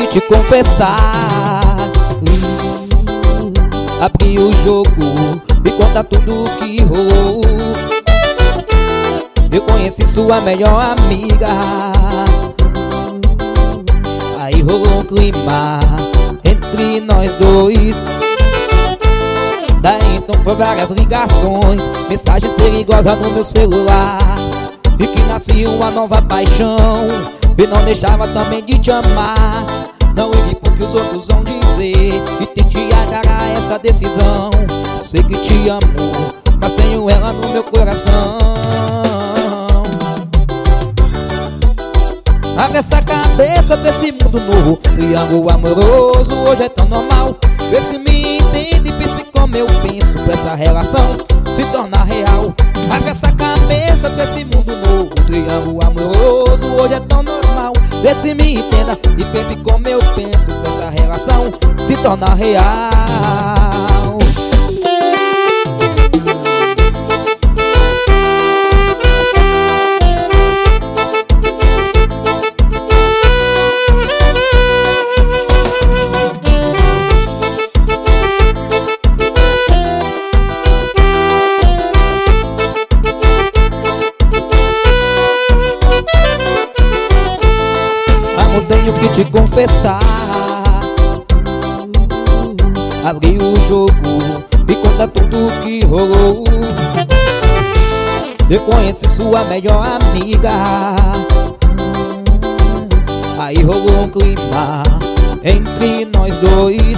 te confessar. Abri o jogo e conta tudo que rolou. Eu conheci sua melhor amiga. Aí rolou um clima entre nós dois. Daí então foi várias ligações, mensagens perigosas no meu celular. E que nascia uma nova paixão, e não deixava também de te amar. Não ligue porque os outros vão dizer, e tente agarrar essa decisão. Sei que te amo, mas tenho ela no meu coração. Abre essa cabeça desse mundo novo, triângulo amoroso hoje é tão normal. Vê se me entende e pense como eu penso pra essa relação se tornar real. Abre essa cabeça desse mundo novo, triângulo amoroso hoje é tão normal. Vê se me entenda e pense como eu penso pra essa relação se tornar real. Tenho que te confessar. Abri o jogo e conta tudo que rolou. Eu conheci sua melhor amiga. Aí rolou um clima entre nós dois.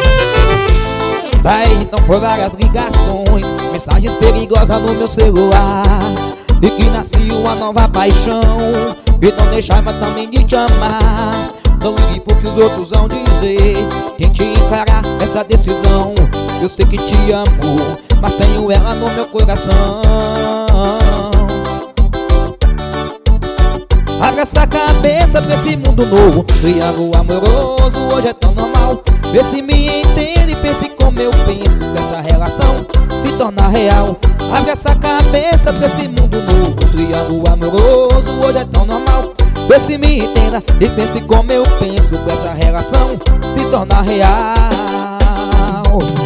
Daí então foi várias ligações, mensagens perigosas no meu celular. E que nascia uma nova paixão, e não deixava também de te amar. Não ligue porque os outros vão dizer, tente encarar essa decisão. Eu sei que te amo, mas tenho ela no meu coração. Abre essa cabeça pra esse mundo novo, triângulo amoroso hoje é tão normal. Vê se me entende e pense como eu penso pra essa relação se tornar real. Abre essa cabeça pra esse mundo novo, triângulo amoroso hoje é tão normal. Vê se me entenda e pense como eu penso pra essa relação se tornar real.